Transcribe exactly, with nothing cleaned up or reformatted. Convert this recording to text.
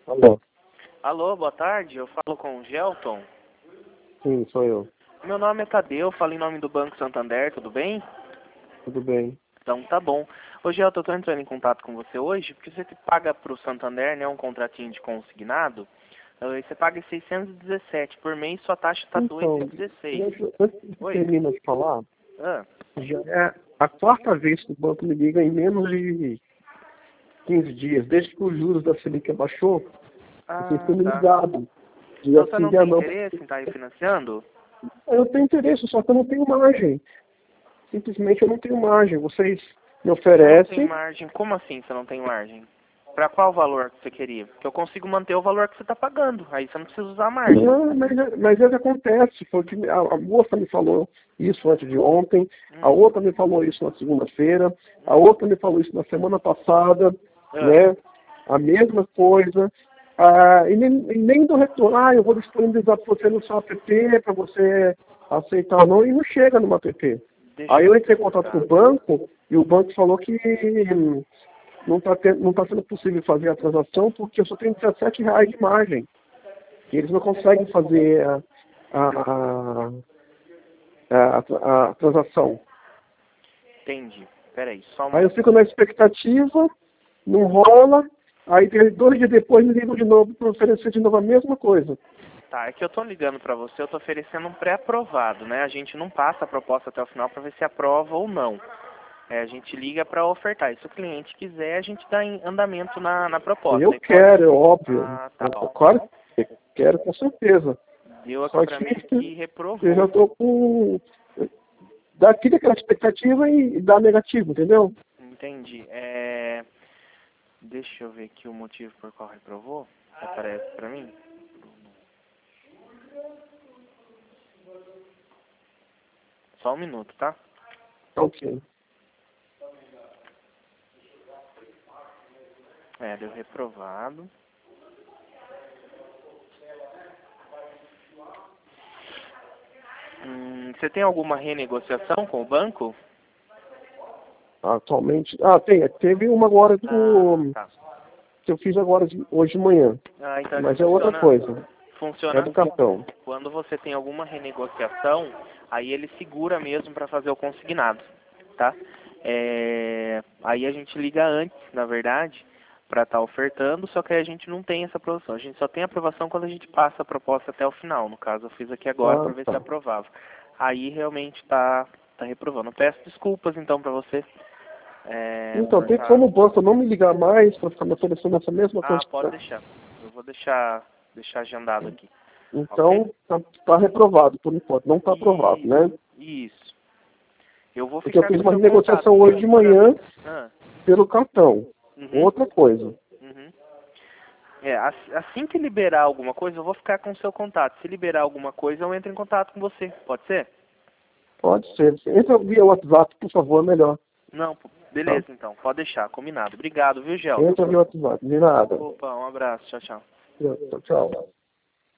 Alô? Alô, boa tarde. Eu falo com o Gelton. Sim, sou eu. Meu nome é Tadeu, falo em nome do Banco Santander, tudo bem? Tudo bem. Então tá bom. Ô Gelton, eu tô entrando em contato com você hoje porque você paga pro Santander, né, um contratinho de consignado. eh, Você paga seiscentos e dezessete por mês, sua taxa tá Então, dois e dezesseis. antes antes de Oi? terminar de falar, Ah, já é a quarta vez que o banco me liga em menos de quinze dias. Desde que os juros da Selic abaixou, vocês ah têm me tá. ligado. E Então você assim, não já tem não. interesse em estar refinanciando? Eu tenho interesse, só que eu não tenho margem. Simplesmente eu não tenho margem. Vocês me Você não tem oferecem. margem? Como assim você não tem margem? Pra qual valor que você queria? Porque eu consigo manter o valor que você tá pagando. Aí você não precisa usar a margem. Não, mas, mas é que acontece. Foi que a, a moça me falou isso antes de ontem, a Hum. outra me falou isso na segunda-feira, a outra me falou isso na semana passada, Ah, né? A mesma coisa. Ah, e, nem, e nem do retorno, ah, eu vou disponibilizar para você no seu app, para você aceitar ou não, e não chega no app. deixa Aí eu eu entrei em contato com verificar. o banco, e o banco falou que hum, não está não tá sendo possível fazer a transação porque eu só tenho dezessete reais de margem. E eles não conseguem fazer a, a, a, a, a transação. Entendi. Peraí, só um Aí eu momento. fico na expectativa, não rola, aí dois dias depois me ligam de novo para oferecer de novo a mesma coisa. Tá, é que eu tô ligando pra você, eu tô oferecendo um pré-aprovado, né? A gente não passa a proposta até o final pra ver se aprova ou não. É, a gente liga pra ofertar. E se o cliente quiser, a gente dá em andamento na, na proposta. Eu Aí pode... quero, é óbvio. Ah, tá, Eu, ó. claro que eu quero, com certeza. Deu aqui Só pra que mim que eu já reprovou. estou com... Daqui daquela expectativa e dá negativo, entendeu? Entendi. É... Deixa eu ver aqui o motivo por qual reprovou. Aparece pra mim. Só um minuto, tá? Ok. É, deu reprovado. Hum, você tem alguma renegociação com o banco? Atualmente... Ah, tem. Teve uma agora Ah, do... tá. que eu fiz agora de, hoje de manhã. Ah, então Mas é outra funciona, coisa. funciona É do assim. cartão. Quando você tem alguma renegociação, aí ele segura mesmo para fazer o consignado, tá? É, aí a gente liga antes, na verdade, para estar ofertando, só que aí a gente não tem essa aprovação. A gente só tem aprovação quando a gente passa a proposta até o final. No caso, eu fiz aqui agora Ah, para ver se tá. aprovava. Aí realmente tá, tá reprovando. Eu peço desculpas então para você. É, Então, por tem tá... como o banco não me ligar mais para ficar me oferecendo essa mesma Ah, pode quantidade? deixar. Eu vou deixar, deixar agendado aqui. Ok? Então, tá, tá reprovado por enquanto. Não tá aprovado, né? Isso, isso. Eu vou Porque eu ficar fiz com o uma seu contato. negociação hoje de Mande pra manhã mim. Ah, pelo cartão. uhum, Outra coisa. uhum. É, as- assim que liberar alguma coisa, eu vou ficar com o seu contato. Se liberar alguma coisa, eu entro em contato com você. Pode ser? Pode ser. Entra via WhatsApp, por favor, melhor. Não, pô, Tá? beleza então. Pode deixar, combinado. Obrigado, viu, Gelton? Entra via WhatsApp. De nada. Opa, um abraço. Tchau, tchau. Tchau, tchau.